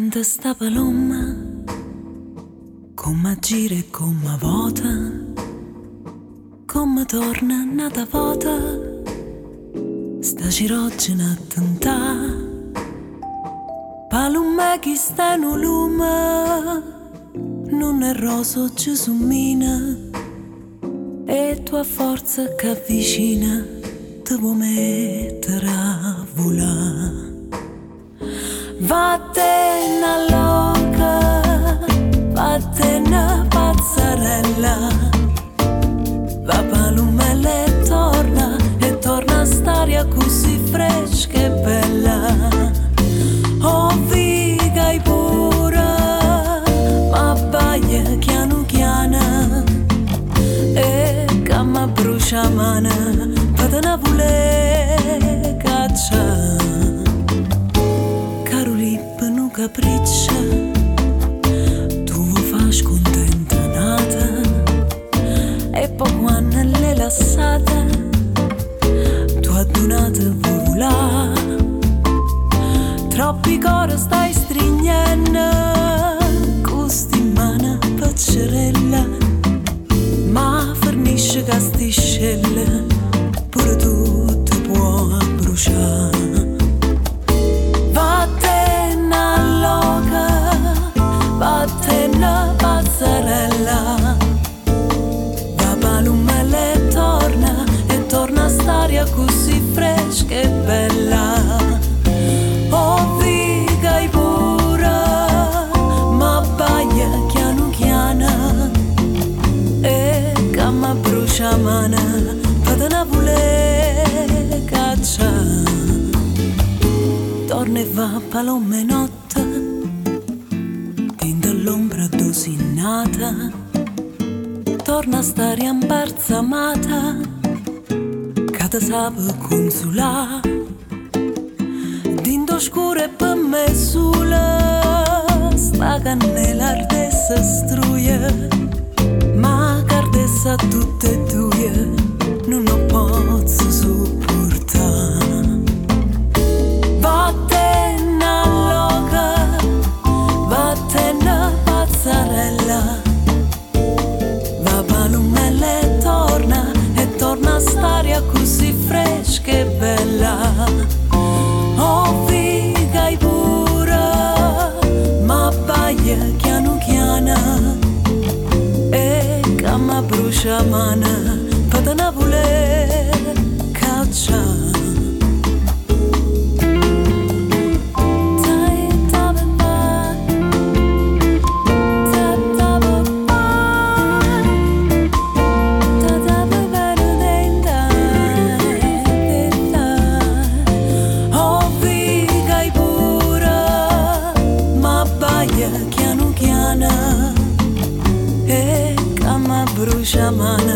canta sta paloma, come gira e come vota, come torna nata vota, sta cirogena attentà. Paloma che sta in un lume, non è roso gesumina, e tua forza che avvicina, ti può mettere a volare. Vattene loca, vattene pazzarella, va palumella e torna a st'aria così fresca e bella. Oh vigai pura, ma baia chiano chiana, e che mi brucia mana, vattene vole caccia. Capriccia, tu fai scontenta nata, e poi quando l'hai lasciata, tu adunata vuoi volare. Troppi cori stai stringendo, costi in mano paccerella, ma fornisce che sti scelle, pure tu ti puoi bruciare. Vattene pazzarella, va palumella e torna a st'aria così fresca e bella. Oh vigai pura, ma baia chiano chiana, e che mi brucia mana, vattene a vole caccia. Torna e va palome notte, l'ombra dosinata, torna a stare imbalsamata, che ti sape consolare. Dinto scuro e per me sola, sta cannella ardessa struie, ma cardessa tutte e due, non lo posso sopportare. Vattene loca, vattene pazzarella, va palumella e torna a st'aria così fresca e bella. Oh vigai pura, ma baia chiano chiana, e che mi brucia mana, vattene vole caccia. Brucia mana,